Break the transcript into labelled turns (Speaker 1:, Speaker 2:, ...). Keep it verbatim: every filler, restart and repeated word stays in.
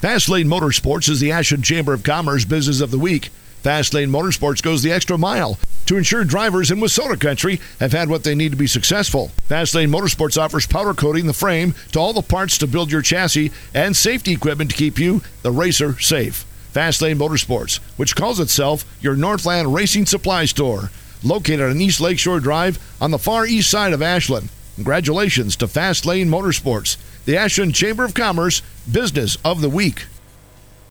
Speaker 1: Fastlane Motorsports is the Ashland Chamber of Commerce Business of the Week. Fastlane Motorsports goes the extra mile to ensure drivers in Wissota country have had what they need to be successful. Fastlane Motorsports offers powder coating the frame to all the parts to build your chassis and safety equipment to keep you, the racer, safe. Fastlane Motorsports, which calls itself your Northland Racing Supply Store, located on East Lakeshore Drive on the far east side of Ashland. Congratulations to Fastlane Motorsports, the Ashland Chamber of Commerce Business of the Week.